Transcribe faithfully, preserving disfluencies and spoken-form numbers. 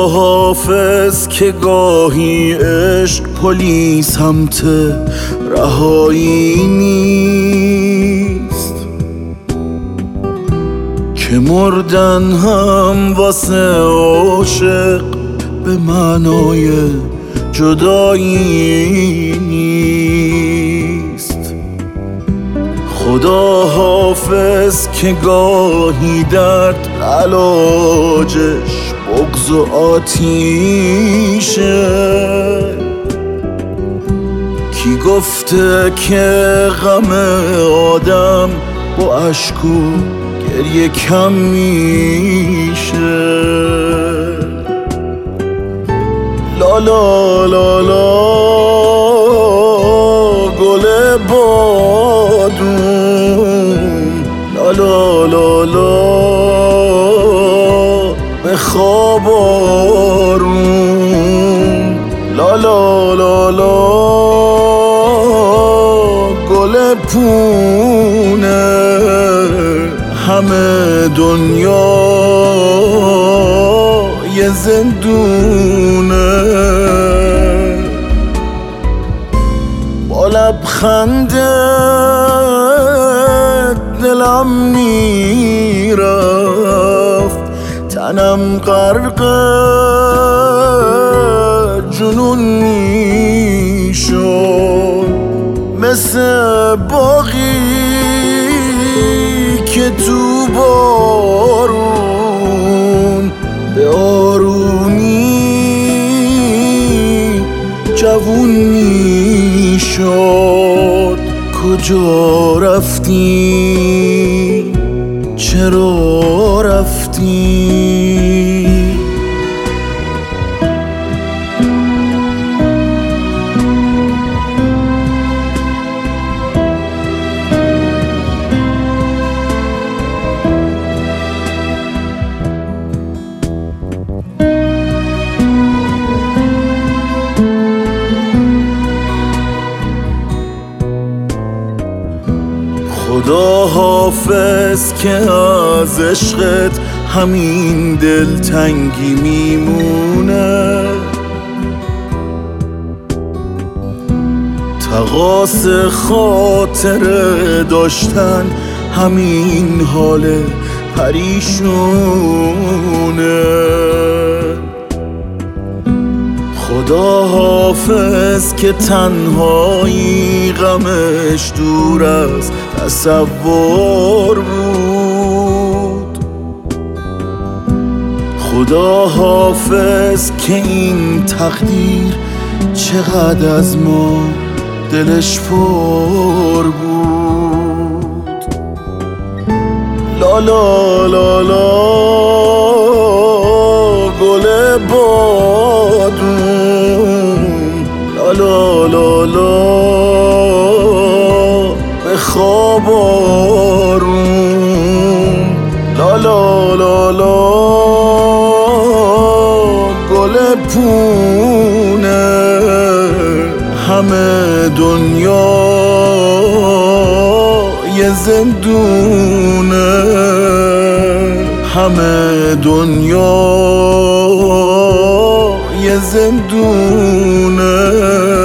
خدا حافظ که گاهی عشق پلی سمت رهایی نیست، که مردن هم واسه عاشق به معنای جدایی نیست. خدا حافظ که گاهی درد علاجش بغض و آتیشه، کی گفته که غم آدم با اشک و گریه کم میشه؟ لا لا لا لا گل بادون، لا لا لا لا به خواب آروم، لا لا لا لا گل پونه، همه دنیا یه زندونه. با لبخنده دلم میرفت، تنم غرق جنون میشد، مثل باغی که تو بارون به آرومی جوون میشد. کجا رفتی؟ چرا رفتی؟ خدا حافظ که از عشقت همین دلتنگی میمونه، تقاص خاطر داشتن همین حال پریشونه. خدا حافظ که تنهایی غمش دور از تصور بود. خدا حافظ که این تقدیر چقدر از ما دلش پر بود. لا لا لا لا گل بادون، لا لا لا لا به خواب آروم، لا لا لا لا گل پونه، همه دنیا یه زندونه، همه دنیا یه زندونه.